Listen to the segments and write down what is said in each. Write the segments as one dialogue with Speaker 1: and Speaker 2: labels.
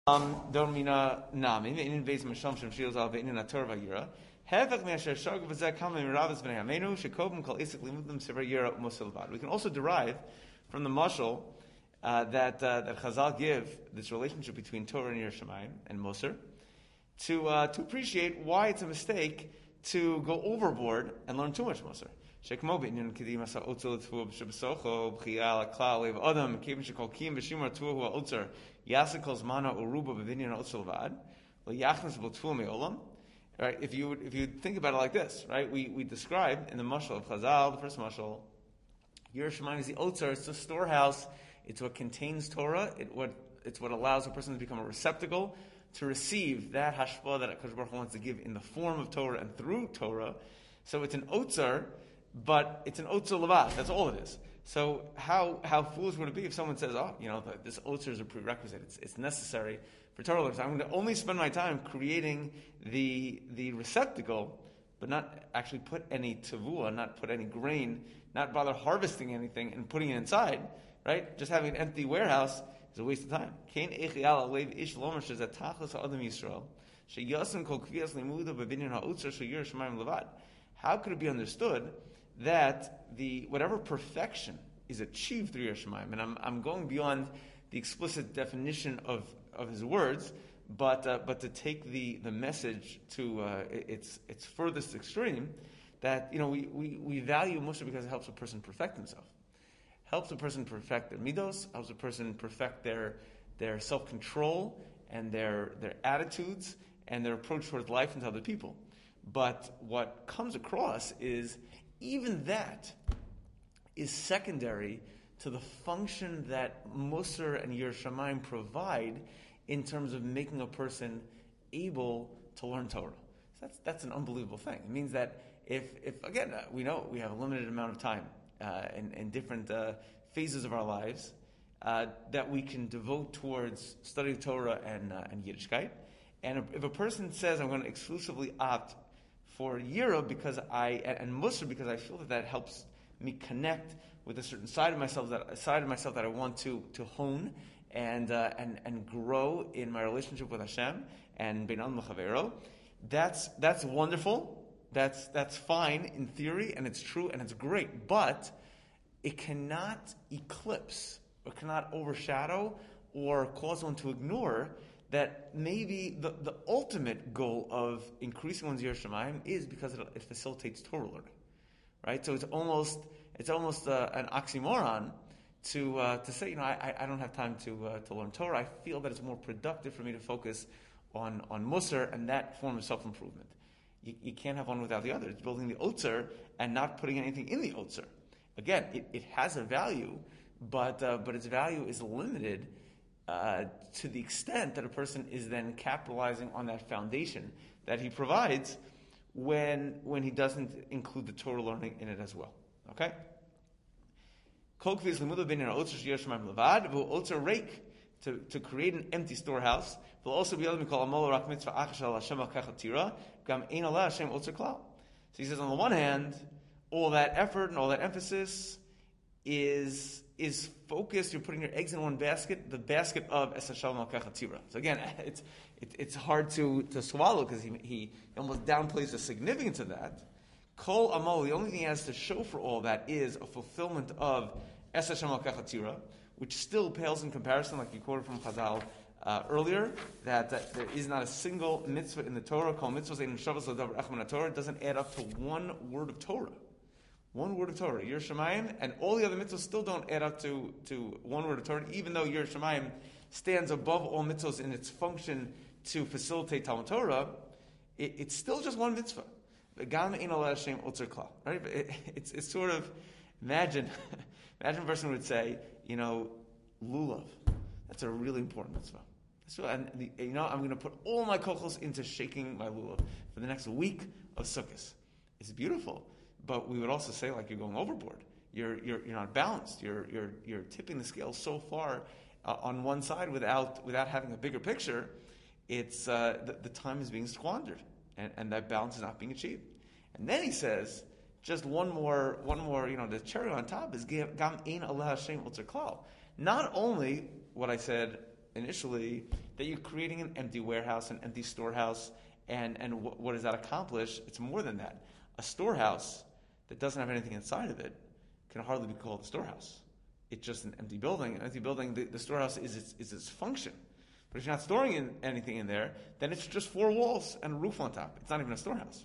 Speaker 1: Don't mean nami. In base masham shem shields al ve'inin ator vayira. Hevach me'asher shag v'zeh kam v'miravas v'nei amenu shekobim kol isik limudlim sever yira u'mosilvad. We can also derive from the mashal that Chazal give this relationship between Torah and Yirah Shamayim and Moser to appreciate why it's a mistake to go overboard and learn too much Moser. Shekmo b'inyan kedim asa otzel t'fu b'shebesocho b'chiyal klal lev adam kevin shekol kim b'shimar t'fu hu ha'otzer yasakol zmana uruba b'vinyan otzel vad l'yachnas b'tfu me'olam. Right? If you think about it like this, right? We described in the mashal of Chazal, the first mashal, Yirah Shamayim is the otzer. It's the storehouse. It's what contains Torah. It's what allows a person to become a receptacle to receive that hashpah that HaKadosh Baruch Hu wants to give in the form of Torah and through Torah. So it's an otzer, but it's an otzer levad. That's all it is. So how foolish would it be if someone says, this otzer is a prerequisite. It's necessary for Torah learners. I'm going to only spend my time creating the receptacle, but not actually put any tavua, not put any grain, not bother harvesting anything and putting it inside. Right? Just having an empty warehouse is a waste of time. How could it be understood that whatever perfection is achieved through Yirah Shamayim, and I'm going beyond the explicit definition of his words, but to take the message to its furthest extreme, that we value Moshe because it helps a person perfect himself. Helps a person perfect their midos, helps a person perfect their self-control and their attitudes and their approach towards life and to other people. But what comes across is even that is secondary to the function that Musar and Yirah Shamayim provide in terms of making a person able to learn Torah. So that's an unbelievable thing. It means that if again, we know we have a limited amount of time in different phases of our lives that we can devote towards studying Torah and Yiddishkeit. And if a person says, I'm going to exclusively opt for Yira and Musar because I feel that helps me connect with a certain side of myself that I want to hone and grow in my relationship with Hashem and Beinan L'Chavero, that's wonderful. That's fine in theory, and it's true, and it's great, but it cannot eclipse, or cannot overshadow, or cause one to ignore that maybe the ultimate goal of increasing one's Yirah Shamayim is because it facilitates Torah learning, right? So it's almost an oxymoron to say, I don't have time to learn Torah. I feel that it's more productive for me to focus on Musar and that form of self-improvement. You can't have one without the other. It's building the otzer and not putting anything in the otzer. Again, it has a value, but its value is limited to the extent that a person is then capitalizing on that foundation that he provides when he doesn't include the Torah learning in it as well. Okay? To create an empty storehouse. Will also be able to call a mitzvah achashal Hashem al gam ein ala Hashem otzer klal. So he says, on the one hand, all that effort and all that emphasis is focused. You're putting your eggs in one basket, the basket of Es Hashem al Tira. So again, it's hard to swallow because he almost downplays the significance of that. Kol amal, the only thing he has to show for all that is a fulfillment of Es Hashem al Tira, which still pales in comparison, like you quoted from Chazal earlier, that there is not a single mitzvah in the Torah, called mitzvahs ein shavas l'davar echad Torah, doesn't add up to one word of Torah. One word of Torah, Yirah Shamayim, and all the other mitzvahs still don't add up to one word of Torah, even though Yirah Shamayim stands above all mitzvahs in its function to facilitate Talmud Torah. It's still just one mitzvah. Right? It's sort of, imagine a person would say, lulav. That's a really important mitzvah. I'm going to put all my kochos into shaking my lulav for the next week of Sukkot. It's beautiful, but we would also say like you're going overboard. You're not balanced. You're tipping the scale so far on one side without having a bigger picture. It's the time is being squandered, and that balance is not being achieved. And then he says, just one more, the cherry on top is gam ein Allah Hashem otzer klal. Not only what I said initially, that you're creating an empty warehouse, an empty storehouse, and what does that accomplish? It's more than that. A storehouse that doesn't have anything inside of it can hardly be called a storehouse. It's just an empty building. An empty building, the storehouse is its function. But if you're not storing anything in there, then it's just four walls and a roof on top. It's not even a storehouse.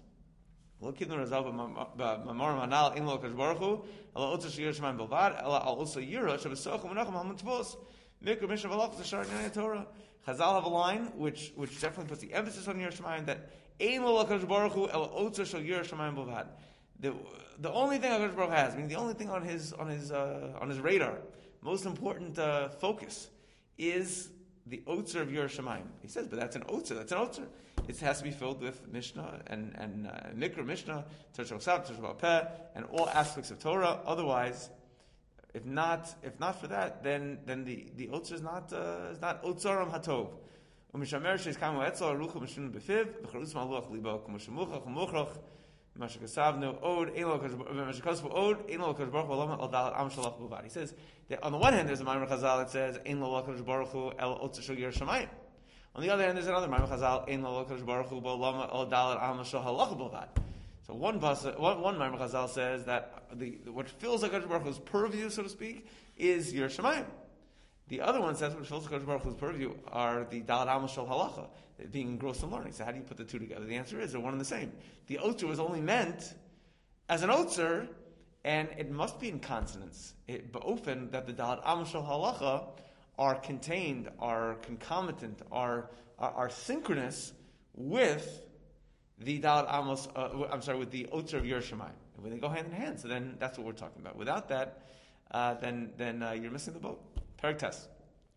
Speaker 1: Chazal have a line which definitely puts the emphasis on Yiras Shamayim, that Ein lo l'Hakadosh Baruch Hu ela otzer shel Yiras Shamayim b'lvad. The only thing HaKadosh Baruch Hu has, meaning the only thing on his radar, most important focus, is the otzer of Yiras Shamayim. He says, but that's an otzer. That's an otzer. It has to be filled with Mishnah and Mikra Mishnah, Torah Shal Torah Peh, and all aspects of Torah. Otherwise, if not for that, then the otzer is not otzaram hatov. Umishamer sheis kamu etzel aruchu mishun befiv v'charutz maluach libo k'mushamuchach u'muchrach mashakasavnu od eno mashakasvu od eno l'kadosh baruch hu alama al dalat am shalach b'vad. He says that on the one hand there's a Ma'amer Chazal that says eno l'kadosh baruch hu el otzer shel Yiras Shamayim. On the other hand, there's another Ma'amer Chazal eno l'kadosh baruch hu alama al dalat am shal halach b'vad. So one Ma'amer Chazal says that what fills HaKadosh Baruch Hu's purview, so to speak, is Yiras Shamayim. The other one says what fills HaKadosh Baruch Hu's purview are the Dalat Amos Shel Halacha, being engrossed in learning. So how do you put the two together? The answer is they're one and the same. The otzer was only meant as an otzer, and it must be in consonance. But often that the Dalat Amos Shel Halacha are contained, are concomitant, are synchronous with the Dalat Amos, with the otzer of Yiras Shamayim. When they go hand in hand, so then that's what we're talking about. Without that, then you're missing the boat. Perek Tes.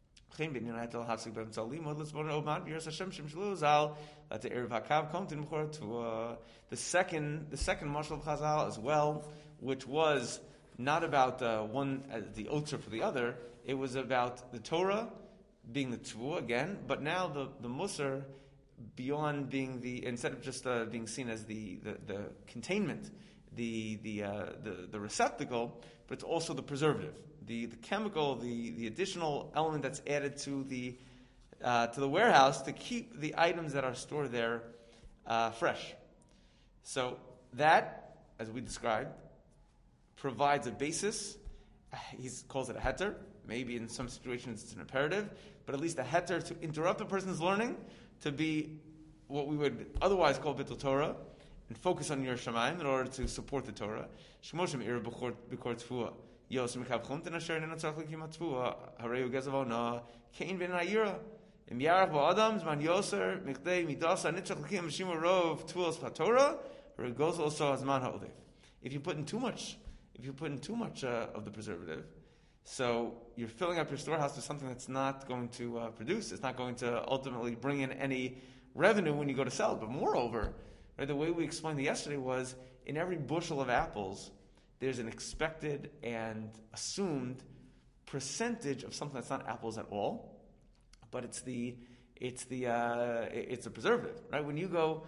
Speaker 1: The second marshal of Chazal as well, which was not about one the otzer for the other. It was about the Torah being the Tvua again, but now the Musar, beyond being instead of just being seen as the containment, the receptacle, but it's also the preservative, the chemical, the additional element that's added to the warehouse to keep the items that are stored there fresh. So that, as we described, provides a basis. He calls it a heter. Maybe in some situations it's an imperative, but at least a heter to interrupt a person's learning, to be what we would otherwise call Bittul Torah, and focus on Yiras Shamayim in order to support the Torah. Shmoshem ir b'kor tfua. Yos mikav chumten asher nena tzarch l'kim ha-tfua. Hareu gezav ona kein ben ha'yira. Im yarach ba'adam zman yoser mikdei midasa nitzach l'kim v'shima rov tfuos pa'torah. Hareu goes also hazman ha'odev. If you put in too much of the preservative, so you're filling up your storehouse with something that's not going to produce. It's not going to ultimately bring in any revenue when you go to sell it. But moreover, right, the way we explained it yesterday was, in every bushel of apples, there's an expected and assumed percentage of something that's not apples at all, but it's a preservative, right? When you go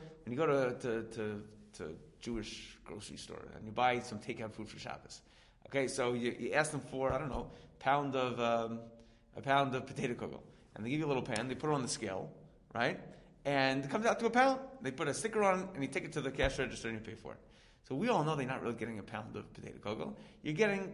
Speaker 1: to Jewish grocery store and you buy some takeout food for Shabbos, okay, so you ask them for, I don't know, a pound of potato kugel, and they give you a little pan. They put it on the scale, right? And it comes out to a pound. They put a sticker on it, and you take it to the cash register and you pay for it. So we all know they're not really getting a pound of potato kugel. You're getting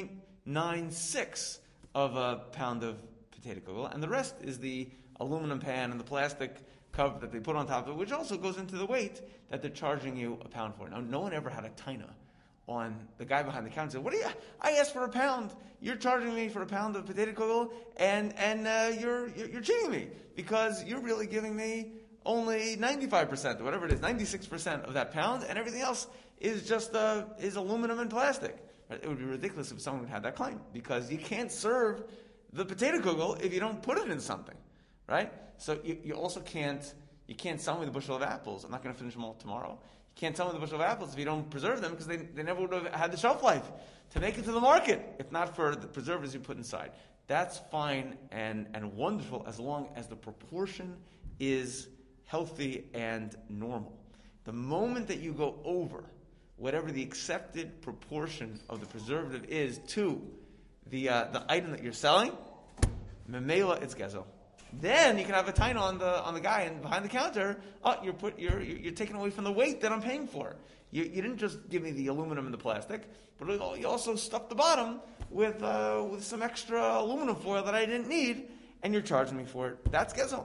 Speaker 1: 0.96 of a pound of potato kugel, and the rest is the aluminum pan and the plastic cover that they put on top of it, which also goes into the weight that they're charging you a pound for. Now, no one ever had a taina on the guy behind the counter. Said, I asked for a pound. You're charging me for a pound of potato kugel, and you're cheating me, because you're really giving me only 95% or whatever it is, 96% of that pound, and everything else is just is aluminum and plastic. Right? It would be ridiculous if someone had that claim, because you can't serve the potato kugel if you don't put it in something, right? So you also can't sell me the bushel of apples. I'm not going to finish them all tomorrow. You can't sell me the bushel of apples if you don't preserve them, because they never would have had the shelf life to make it to the market, if not for the preservatives you put inside. That's fine and wonderful as long as the proportion is healthy and normal. The moment that you go over whatever the accepted proportion of the preservative is to the item that you're selling, memela, it's gezel. Then you can have a taina on the guy and behind the counter. Oh, you're taking away from the weight that I'm paying for. You didn't just give me the aluminum and the plastic, but you also stuffed the bottom with some extra aluminum foil that I didn't need, and you're charging me for it. That's gezel.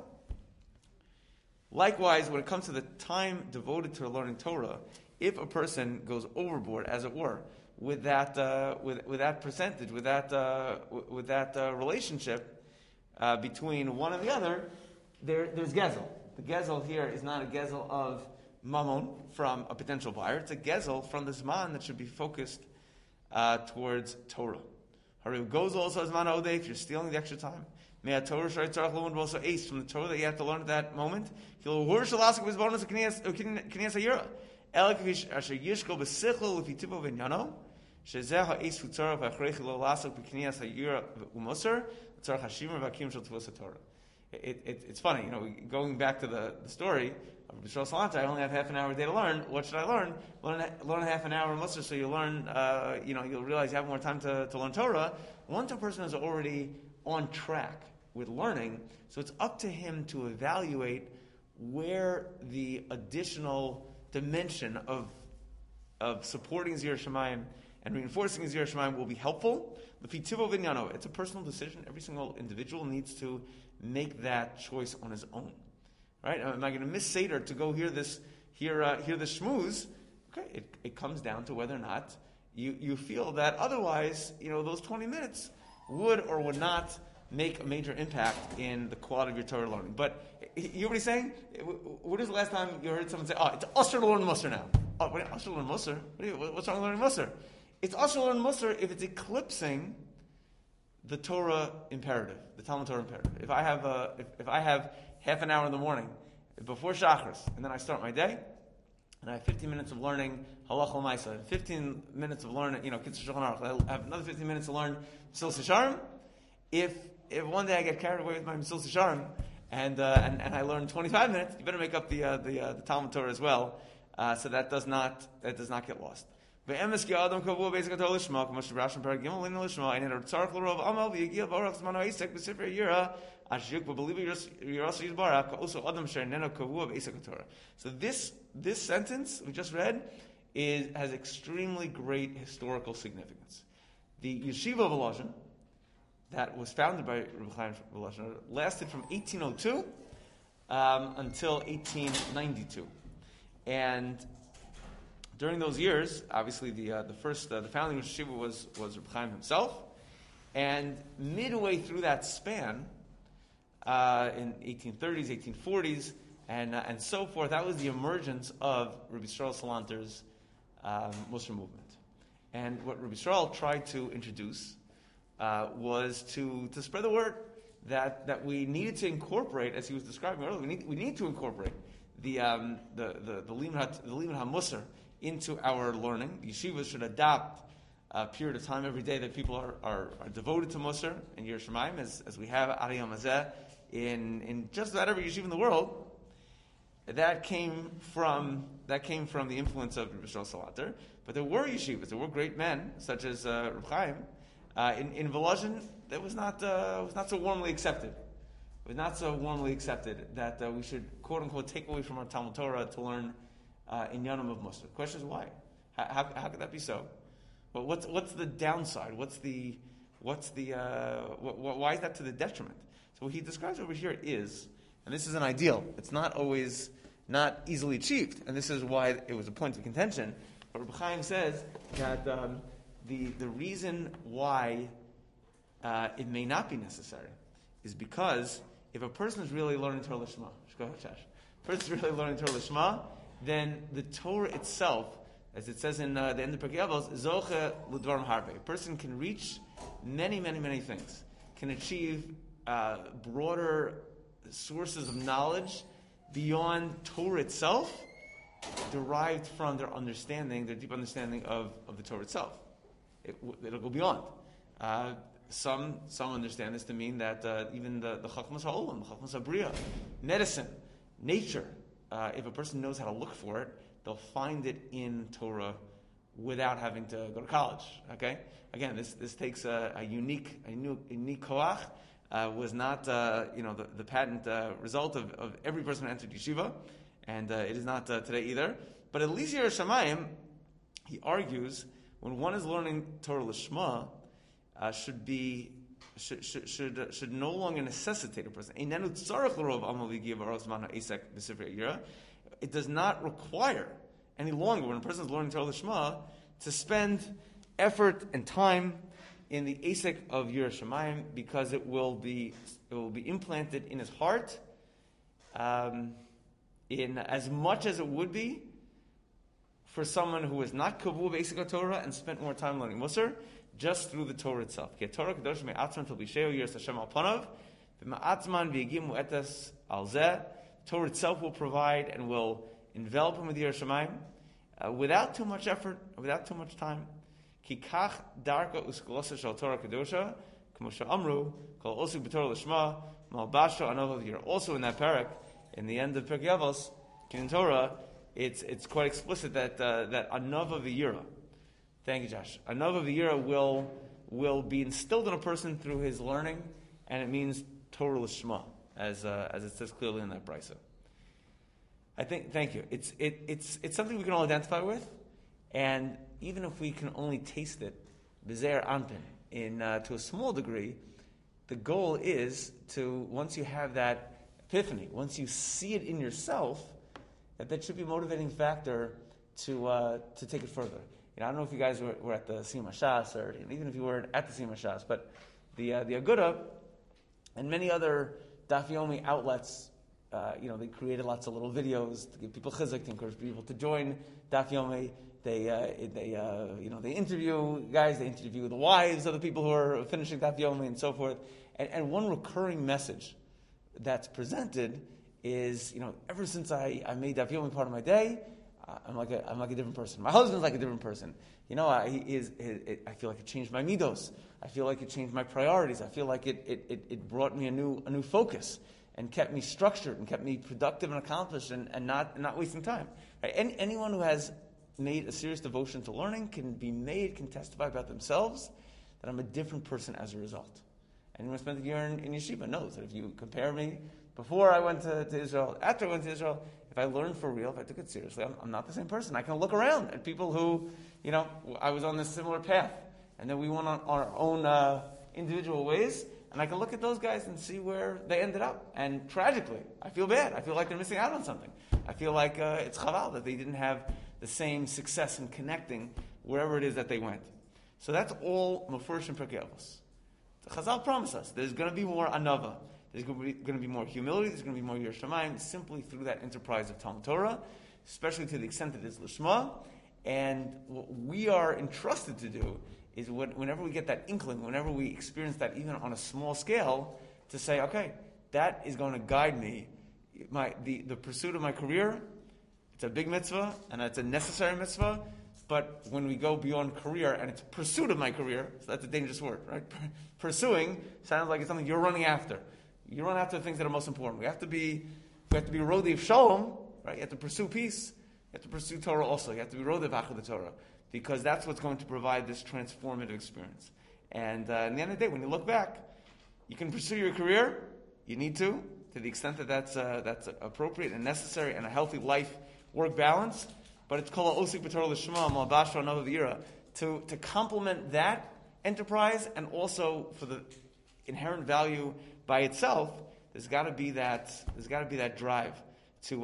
Speaker 1: Likewise, when it comes to the time devoted to learning Torah, if a person goes overboard, as it were, with that percentage, with that relationship between one and the other, there's gezel. The gezel here is not a gezel of mammon from a potential buyer. It's a gezel from the zman that should be focused towards Torah. Haru goes also as man if you're stealing the extra time. May a Torah shari tzarach lo and also ace from the Torah that you have to learn at that moment. He'll worship ask his bonus of k'niyas hayira. Elkish asher yishkol b'sichol l'fitivo v'nyano. Shezeh ha'ace futzarach v'achrech lo lasok b'k'niyas hayira u'moser tzarach hashimer v'akim shel tvos Torah. It's funny, going back to the story of B'Shal Salanta, I only have half an hour a day to learn. What should I learn? Learn half an hour in Musar, so you learn, you'll realize you have more time to learn Torah. Once a person is already on track with learning, so it's up to him to evaluate where the additional dimension of supporting Zir Shemayim and reinforcing Zir Shemayim will be helpful. It's a personal decision. Every single individual needs to make that choice on his own. Right? Am I going to miss Seder to go hear this shmooze? Okay, it comes down to whether or not you feel that otherwise, those 20 minutes would or would not make a major impact in the quality of your Torah learning. But you know what he's saying? When is the last time you heard someone say, "Oh, it's usher to learn Musar now"? Oh, wait, usher to learn Musar? What's wrong with learning Musar? It's usher to learn Musar if it's eclipsing the Torah imperative, the Talmud Torah imperative. If I have half an hour in the morning before Shachris, and then I start my day, and I have 15 minutes of learning Halach L'Maisa, and 15 minutes of learning, Kitzur Shulchan Aruch, I have another 15 minutes to learn Mesilas Yesharim. If one day I get carried away with my Mesilas Yesharim, and I learn 25 minutes, you better make up the Talmud Torah as well, so that does not get lost. Ve'emes ki adam kavu basic Torah lishma, k'mosh Rashi Perek Gimel lina lishma, and it tzarich l'rov amal v'yigil b'orach zmano isek b'sifrei yira ashjuk b'believe yirasa yizbarach ka'oso adam she'neno kavu basic Torah. So this sentence we just read has extremely great historical significance. The yeshiva of Volozhin that was founded by Reb Chaim Volozhin lasted from 1802 until 1892, and during those years, obviously the founding of Yeshiva was Reb Chaim himself, and midway through that span, in 1830s, 1840s, and so forth, that was the emergence of Rabbi Yisrael Salanter's Musar movement. And what Rabbi Yisrael tried to introduce was to spread the word that we needed to incorporate, as he was describing earlier, we need to incorporate the Limud HaMusar into our learning. Yeshivas should adopt a period of time every day that people are devoted to Musar and Yer Shemayim, as we have Ariyam Hazeh in just about every yeshiva in the world. That came from the influence of Rabbi Yisrael Salanter. But there were yeshivas, there were great men such as Reb Chaim in Volozhin that was not so warmly accepted. It was not so warmly accepted that we should quote unquote take away from our Talmud Torah to learn in Yanam of Musar. The question is why? How could that be so? Well, what's the downside? Why is that to the detriment? So what he describes over here is, and this is an ideal. It's not easily achieved, and this is why it was a point of contention. But Reb Chaim says that the reason why it may not be necessary is because if a person is really learning Torah Lishma, then the Torah itself, as it says in the end of Pirkei Avos, Zoche L'Dvarim Harbe. A person can reach many, many, many things, can achieve broader sources of knowledge beyond Torah itself, derived from their deep understanding of the Torah itself. It'll go beyond. Some understand this to mean that even the Chachmas HaOlam, the Chachmas HaBriya, medicine, nature, if a person knows how to look for it, they'll find it in Torah without having to go to college. Okay? Again, this takes a unique koach, was not the patent result of every person who entered yeshiva, and it is not today either. But at least Yiras Shamayim, he argues, when one is learning Torah Lishma, should no longer necessitate a person. It does not require any longer, when a person is learning Torah Lishma, to spend effort and time in the asek of Yiras Shamayim, because it will be implanted in his heart in as much as it would be for someone who is not kavu basic Torah and spent more time learning Musar, just through the Torah itself. Torah itself will provide and will envelop him with Yiras Shamayim without too much effort, without too much time. Also in that parak, in the end of Pirkei Avos, in Torah, it's quite explicit that Anava V'yira. Thank you, Josh. Anava V'yira will be instilled in a person through his learning, and it means Torah L'Shma, as it says clearly in that brisa. Thank you. It's something we can all identify with, and even if we can only taste it, B'zeir Anpin, to a small degree, the goal is to, once you have that epiphany, once you see it in yourself, that should be a motivating factor to take it further. I don't know if you guys were at the Sima Shas, or even if you weren't at the Sima Shas, but the Aguda and many other Daf Yomi outlets, they created lots of little videos to give people chizuk, to encourage people to join Daf Yomi. They interview guys, they interview the wives of the people who are finishing Daf Yomi and so forth. And one recurring message that's presented is, ever since I made Daf Yomi part of my day, I'm like a different person. My husband's like a different person. I feel like it changed my midos. I feel like it changed my priorities. I feel like it brought me a new focus and kept me structured and kept me productive and accomplished and not wasting time. Right? Anyone who has made a serious devotion to learning can testify about themselves that I'm a different person as a result. Anyone who spent a year in yeshiva knows that if you compare me before I went to Israel, after I went to Israel, if I learned for real, if I took it seriously, I'm not the same person. I can look around at people who, I was on this similar path, and then we went on our own individual ways, and I can look at those guys and see where they ended up. And tragically, I feel bad. I feel like they're missing out on something. I feel like it's chaval that they didn't have the same success in connecting wherever it is that they went. So that's all Mefurish and Pirkei Avos. The Chazal promised us there's going to be more anava. There's going to be more humility. There's going to be more Yiras Shamayim simply through that enterprise of Talmud Torah, especially to the extent that it's Lishma. And what we are entrusted to do is whenever we get that inkling, whenever we experience that even on a small scale, to say, okay, that is going to guide me. The pursuit of my career, it's a big mitzvah, and it's a necessary mitzvah, but when we go beyond career, and it's pursuit of my career, so that's a dangerous word, right? Pursuing sounds like it's something you're running after. You run after the things that are most important. We have to be Rodi of Shalom, right? You have to pursue peace. You have to pursue Torah also. You have to be Rodi of the Torah, because that's what's going to provide this transformative experience. And in the end of the day, when you look back, you can pursue your career. You need to the extent that that's appropriate and necessary, and a healthy life-work balance. But it's called Osik B'Torah L'Shma, Malbasha Anava V'yira, to complement that enterprise, and also for the inherent value by itself. There's got to be that drive to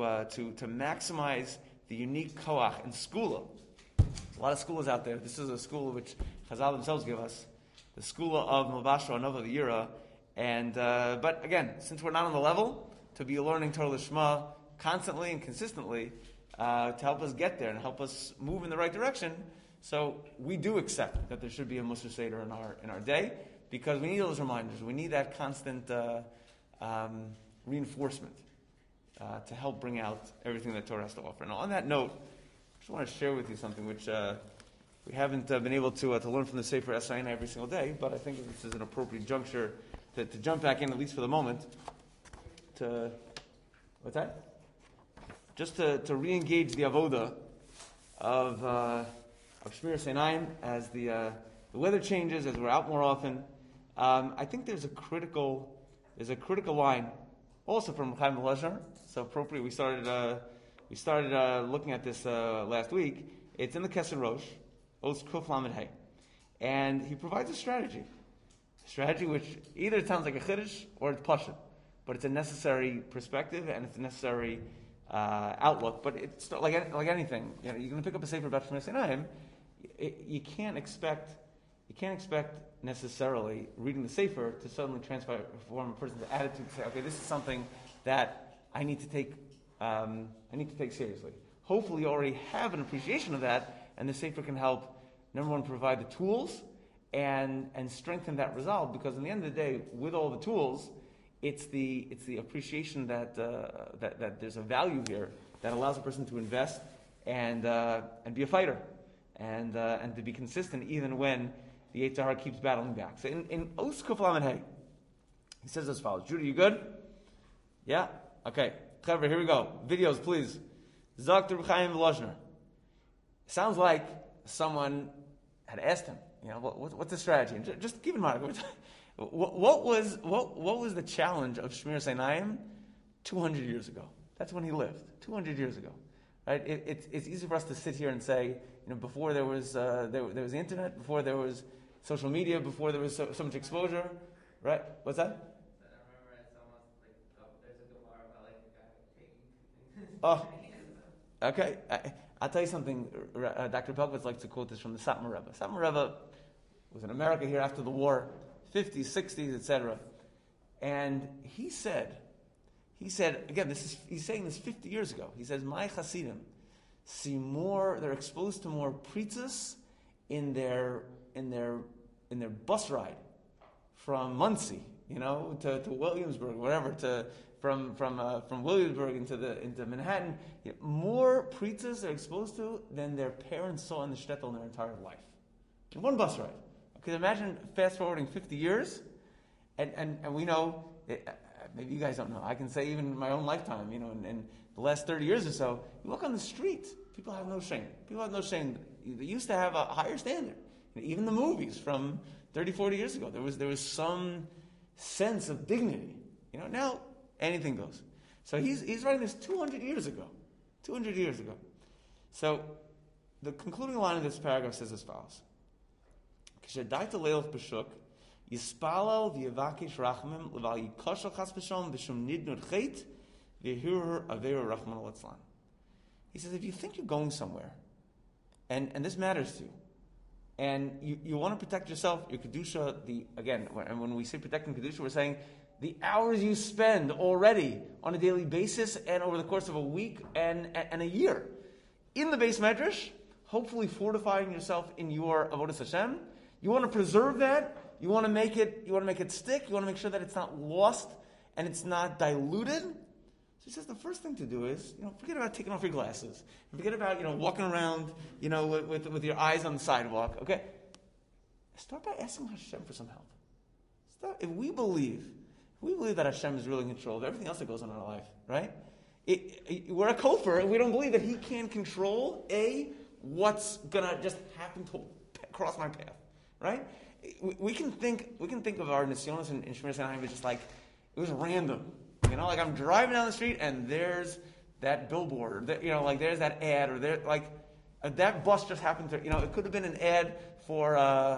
Speaker 1: maximize the unique koach and skula. There's a lot of schools out there. This is a school which Chazal themselves give us, the school of Malbasha Anava V'yira. And but again, since we're not on the level to be learning Torah L'Shma constantly and consistently, to help us get there and help us move in the right direction, so we do accept that there should be a Musar Seder in our day, because we need those reminders. We need that constant reinforcement to help bring out everything that Torah has to offer. Now, on that note, I just want to share with you something which we haven't been able to learn from the Sefer Esayina every single day, but I think this is an appropriate juncture to jump back in, at least for the moment, what's that? Just to re-engage the avoda of Shmiras Einayim as the weather changes, as we're out more often. I think there's a critical there's a critical line, also from Chaim Volozhiner. So appropriate, we started looking at this last week. It's in the Kesser Rosh, Os Kuf Lamed Hey, and he provides a strategy which either it sounds like a chiddush or it's pashut, but it's a necessary perspective and it's a necessary outlook. But it's like anything. You're going to pick up a sefer about Shemir Sinayim. You can't expect necessarily reading the sefer to suddenly transform a person's attitude to say, okay, this is something that I need to take seriously. Hopefully, you already have an appreciation of that, and the sefer can help. Number one, provide the tools and strengthen that resolve. Because in the end of the day, with all the tools, it's the appreciation that there's a value here that allows a person to invest and be a fighter and to be consistent even when the Yetzer Hara keeps battling back. So in Os Kuf Lamed Hey, he says as follows. Judah, you good? Yeah? Okay. Clever, here we go. Videos, please. Dr. Chaim Volozhiner. Sounds like someone had asked him, what's the strategy? And just keep in mind, what was the challenge of Shmir Sinayim 200 years ago? That's when he lived, 200 years ago. Right? It's easy for us to sit here and say, before there was the internet, before there was social media, before there was so much exposure, right? What's that?
Speaker 2: I remember it's almost there's a Gemara about
Speaker 1: Oh, okay. I'll tell you something. Dr. Pelkovitz likes to quote this from the Satmar Rebbe. Satmar Rebbe was in America here after the war, 50s, 60s, etc. And he said, again, he's saying this 50 years ago. He says, my Hasidim see more, they're exposed to more pritzes in their bus ride from Muncie, to Williamsburg, whatever, from Williamsburg into Manhattan. More pritzes they're exposed to than their parents saw in the shtetl in their entire life. In one bus ride. Okay, imagine fast forwarding 50 years, and we know, maybe you guys don't know, I can say even in my own lifetime, in the last 30 years or so, you walk on the street, people have no shame. They used to have a higher standard. Even the movies from 30, 40 years ago, there was some sense of dignity. Now anything goes. So he's writing this 200 years ago. 200 years ago. So the concluding line of this paragraph says as follows. K'shadaita leilach b'shuk, yispalal v'yavakish rachmim l'val yikoshel chas b'shom b'shum nidnud chet v'yehur averu rachman al-etzlan. He says, if you think you're going somewhere, and this matters to you, and you want to protect yourself, your Kedusha, and when we say protecting Kedusha, we're saying the hours you spend already on a daily basis and over the course of a week and a year in the Beis Medrash, hopefully fortifying yourself in your Avodas Hashem. You want to preserve that. You want to make it stick. You want to make sure that it's not lost and it's not diluted. So he says the first thing to do is, forget about taking off your glasses. Forget about, walking around, with your eyes on the sidewalk. Okay? Start by asking Hashem for some help. If we believe that Hashem is really in control of everything else that goes on in our life, right? We're a kofar, and we don't believe that He can control, what's going to just happen to cross my path, right? We can think of our nisyonos in Shmir Sinayim as just like, it was random. Like I'm driving down the street and there's that billboard, or there's that ad, or that bus just happened to, it could have been an ad for,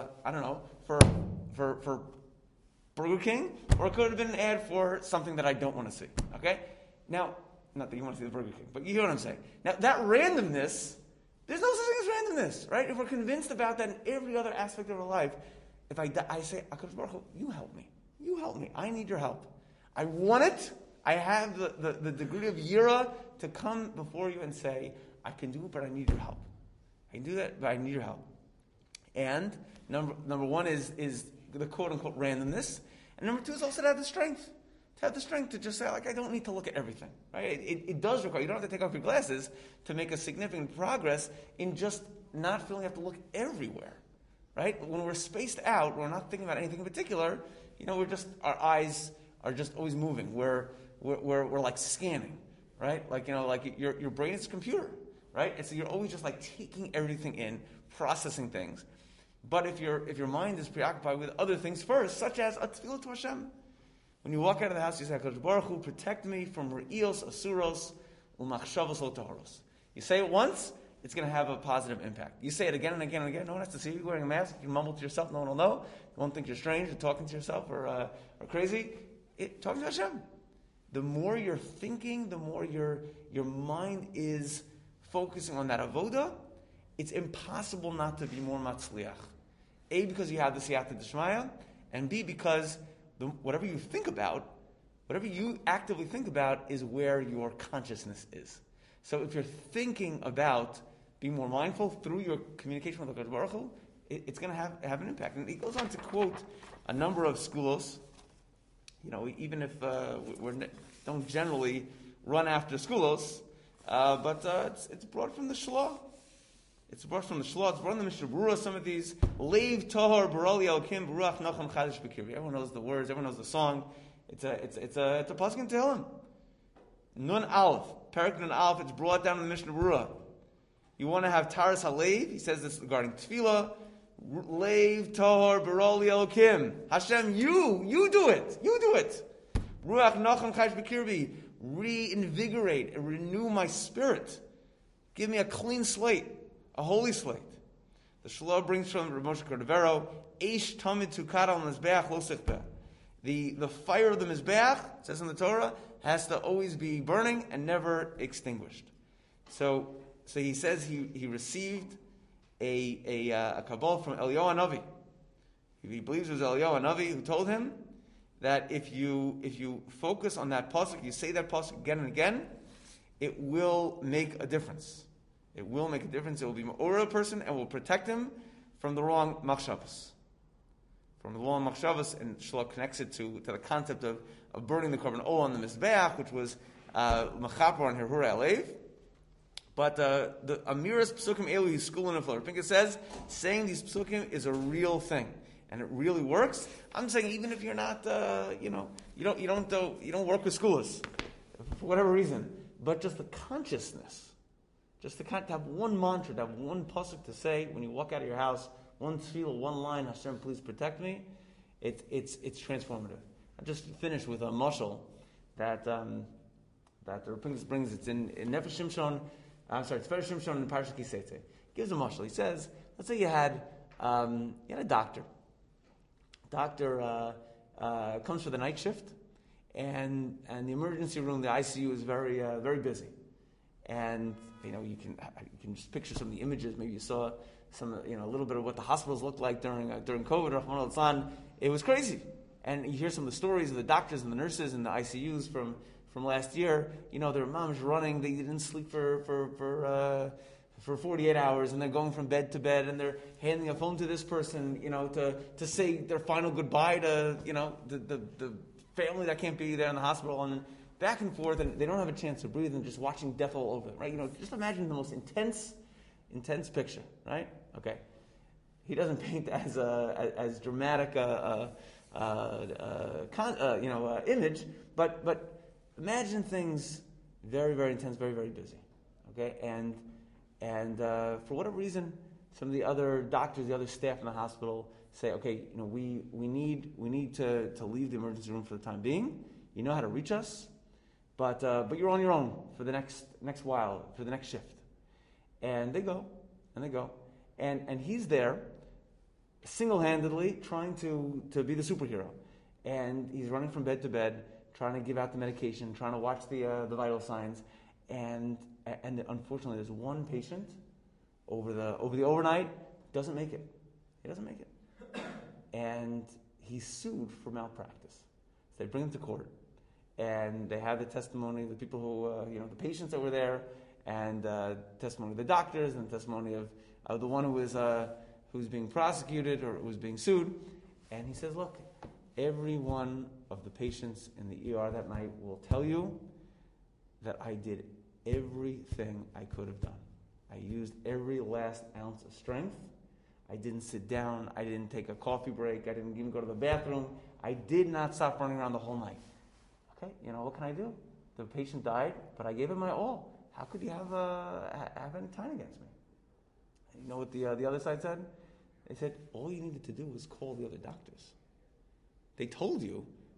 Speaker 1: for Burger King, or it could have been an ad for something that I don't want to see, okay? Now, not that you want to see the Burger King, but you hear what I'm saying. Now, that randomness, there's no such thing as randomness, right? If we're convinced about that in every other aspect of our life, if I say, HaKadosh Baruch Hu, you help me, I need your help. I want it. I have the degree of yira to come before you and say, I can do it, but I need your help. I can do that, but I need your help. And number one is the quote-unquote randomness. And number two is also to have the strength. To have the strength to just say, I don't need to look at everything. Right? It does require, you don't have to take off your glasses to make a significant progress in just not feeling you have to look everywhere. Right? When we're spaced out, we're not thinking about anything in particular, our eyes are just always moving. We're like scanning, right? Your brain is a computer, right? And so you're always just taking everything in, processing things. But if your mind is preoccupied with other things first, such as a tefillah to Hashem, When you walk out of the house, you say, HaKadosh Baruch Hu, protect me from re'ios, asuros, umachshavos lo taharos. You say it once, it's going to have a positive impact. You say it again and again and again. No one has to see you wearing a mask. You can mumble to yourself. No one will know. You won't think you're strange or talking to yourself or crazy. Talking to Hashem. The more you're thinking, the more your mind is focusing on that avoda, it's impossible not to be more matzliach. A, because you have the siyata d'shmaya, and B, because whatever you think about, whatever you actively think about is where your consciousness is. So if you're thinking about being more mindful through your communication with HaKadosh Baruch Hu, it's going to have an impact. And he goes on to quote a number of skulos. Even if we don't generally run after skulos, but it's brought from the Shlah. It's brought from the Shlah. It's brought in the Mishnah Berurah. Some of these Leiv Tahor Barali Elokim Baruch Nacham Chadash B'Kirbi. Everyone knows the words. Everyone knows the song. It's a pasuk in Tehillim. Nun Aleph, Perak Nun Aleph. It's brought down in the Mishnah Berurah. You want to have Taras HaLeiv. He says this regarding Tefillah. Leiv Tahor Barali Elokim. Hashem, you do it. You do it. Ruach Nacham Chadash B'Kirbi. Reinvigorate and renew my spirit. Give me a clean slate. A holy slate. The Shlah brings from Rav Moshe Cordovero, Eish Tamid Tukad al Mizbeach Lo Sichbeh. The fire of the Mizbeach, it says in the Torah, has to always be burning and never extinguished. So he says he received a Kabbalah from Eliyahu Hanavi. He believes it was Eliyahu Hanavi who told him that if you focus on that pasuk, you say that pasuk again and again, it will make a difference. It will make a difference. It will be ma'ora a person and will protect him from the wrong machshavas. From the wrong machshavas, and Shlomo connects it to the concept of burning the korban on the mizbeach, which was machaper on Herhura Alev. But the Amiras Psukim Elu is school in the floor. Pinka says saying these Psukim is a real thing, and it really works. I'm saying even if you're not, you don't work with schools for whatever reason, but just the consciousness. Just to have one mantra, to have one pasuk to say when you walk out of your house, one tefillah, one line, Hashem, please protect me. It's transformative. I just finished with a mashal that the Rapinkus brings. It's in Nefesh Shimshon. It's Nefesh Shimshon in Parashat Kisetse. Gives a mashal. He says, let's say you had a doctor. Doctor comes for the night shift, and the emergency room, the ICU, is very very busy. And you can just picture some of the images. Maybe you saw some a little bit of what the hospitals looked like during COVID. Rahman al-San. It was crazy. And you hear some of the stories of the doctors and the nurses in the ICUs from last year. Their moms running. They didn't sleep for 48 hours, and they're going from bed to bed, and they're handing a phone to this person, to say their final goodbye to the family that can't be there in the hospital, and back and forth, and they don't have a chance to breathe, and just watching death all over them, right? Just imagine the most intense picture, right? Okay, he doesn't paint as dramatic image, but imagine things very, very intense, very, very busy, okay? And for whatever reason, some of the other doctors, the other staff in the hospital say, okay, we need to leave the emergency room for the time being. You know how to reach us. But you're on your own for the next while, for the next shift. And they go, and he's there, single-handedly trying to be the superhero. And he's running from bed to bed, trying to give out the medication, trying to watch the vital signs. And unfortunately, there's one patient over the overnight doesn't make it. He doesn't make it, and he's sued for malpractice. So they bring him to court. And they have the testimony of the people who, the patients that were there, and testimony of the doctors, and testimony of the one who's being prosecuted or who's being sued. And he says, look, every one of the patients in the ER that night will tell you that I did everything I could have done. I used every last ounce of strength. I didn't sit down. I didn't take a coffee break. I didn't even go to the bathroom. I did not stop running around the whole night. Okay, what can I do? The patient died, but I gave it my all. How could you have any time against me? You know what the other side said? They said, all you needed to do was call the other doctors. They told you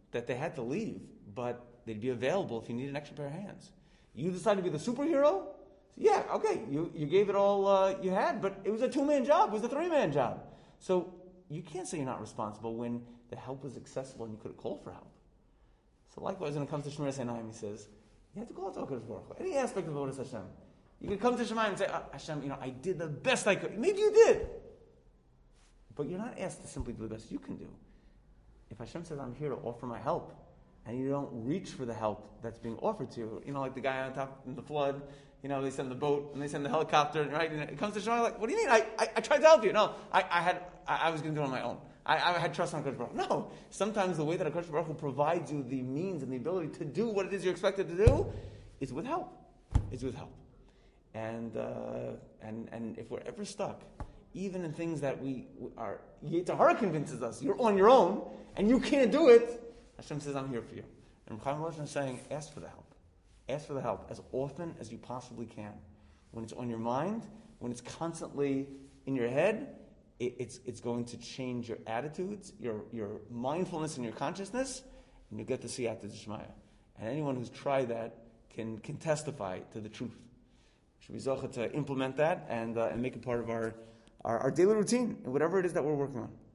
Speaker 1: that they had to leave, but they'd be available if you need an extra pair of hands. You decided to be the superhero? Yeah, okay, you gave it all you had, but it was a 2-man job, it was a 3-man job. So you can't say you're not responsible when the help was accessible and you could have called for help. So likewise, when it comes to Shemiras Einayim, he says, you have to call to HaKadosh Baruch Hu. Any aspect of Avodas Hashem. You could come to Shemayim and say, Hashem, I did the best I could. Maybe you did. But you're not asked to simply do the best you can do. If Hashem says, I'm here to offer my help, and you don't reach for the help that's being offered to you, like the guy on top in the flood, they send the boat, and they send the helicopter, right? And it comes to Shemayim, like, what do you mean? I tried to help you. No, I was going to do it on my own. I had trust on HaKadosh Baruch Hu. No, sometimes the way that HaKadosh Baruch Hu provides you the means and the ability to do what it is you're expected to do is with help. It's with help. And if we're ever stuck, even in things that Yetzer Hara convinces us, you're on your own, and you can't do it, Hashem says, I'm here for you. And Chaim Volozhin is saying, ask for the help. Ask for the help as often as you possibly can. When it's on your mind, when it's constantly in your head, it's going to change your attitudes, your mindfulness and your consciousness, and you get to see Siyata D'Shmaya. And anyone who's tried that can testify to the truth. Should be zocheh to implement that and make it part of our daily routine, and whatever it is that we're working on.